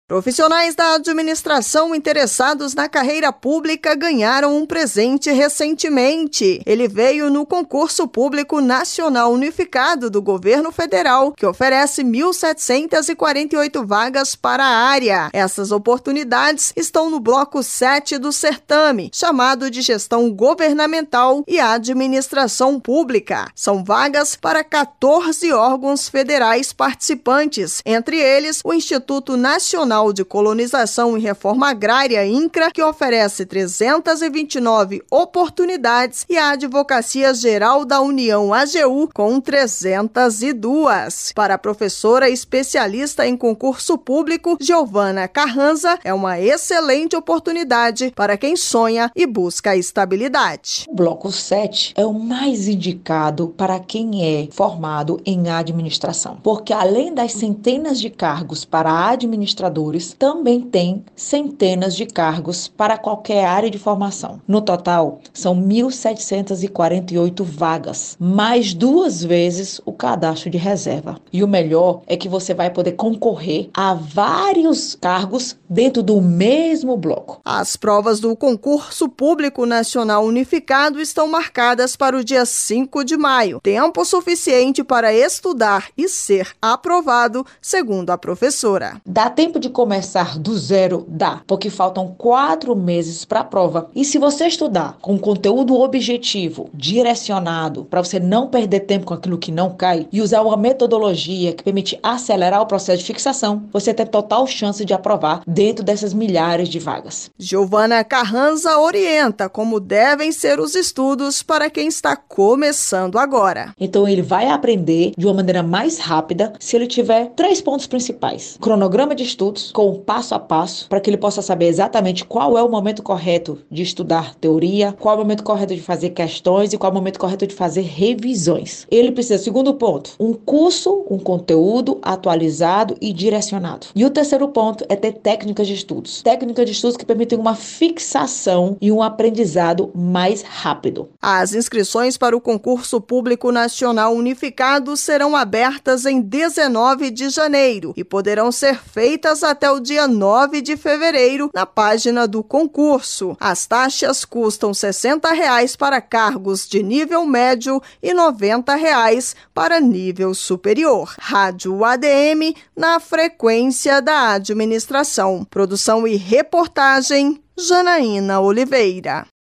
Profissionais da administração interessados na carreira pública ganharam um presente recentemente. Ele veio no concurso público nacional unificado do governo federal, que oferece 1.748 vagas para a área. Essas oportunidades estão no bloco 7 do certame, chamado de Gestão Governamental e Administração Pública. São vagas para 14 órgãos federais participantes, entre eles o Instituto Nacional de Colonização e Reforma Agrária, INCRA, que oferece 329 oportunidades, e a Advocacia Geral da União, AGU, com 302. Para a professora especialista em concurso público, Giovana Carranza, é uma excelente oportunidade para quem sonha e busca estabilidade. O bloco 7 é o mais indicado para quem é formado em administração, porque além das centenas de cargos para administradores, também tem centenas de cargos para qualquer área de formação. No total, são 1.748 vagas, mais 2 vezes o cadastro de reserva. E o melhor é que você vai poder concorrer a vários cargos dentro do mesmo bloco. As provas do concurso público nacional unificado estão marcadas para o dia 5 de maio, tempo suficiente para estudar e ser aprovado, segundo a professora. Dá tempo de começar do zero? Dá, porque faltam 4 meses para a prova. E se você estudar com conteúdo objetivo, direcionado, para você não perder tempo com aquilo que não cai, e usar uma metodologia que permite acelerar o processo de fixação, você tem total chance de aprovar dentro dessas milhares de vagas. Giovana Carranza orienta como devem ser os estudos para quem está começando agora. Então ele vai aprender de uma maneira mais rápida se ele tiver 3 pontos principais: cronograma de estudos com o passo a passo, para que ele possa saber exatamente qual é o momento correto de estudar teoria, qual é o momento correto de fazer questões e qual é o momento correto de fazer revisões. Ele precisa, segundo ponto, um curso, um conteúdo atualizado e direcionado. E o terceiro ponto é ter técnicas de estudos. Técnicas de estudos que permitem uma fixação e um aprendizado mais rápido. As inscrições para o concurso público nacional unificado serão abertas em 19 de janeiro e poderão ser feitas até o dia 9 de fevereiro na página do concurso. As taxas custam R$ 60 para cargos de nível médio e R$ 90 para nível superior. Rádio ADM na frequência da administração. Produção e reportagem, Janaína Oliveira.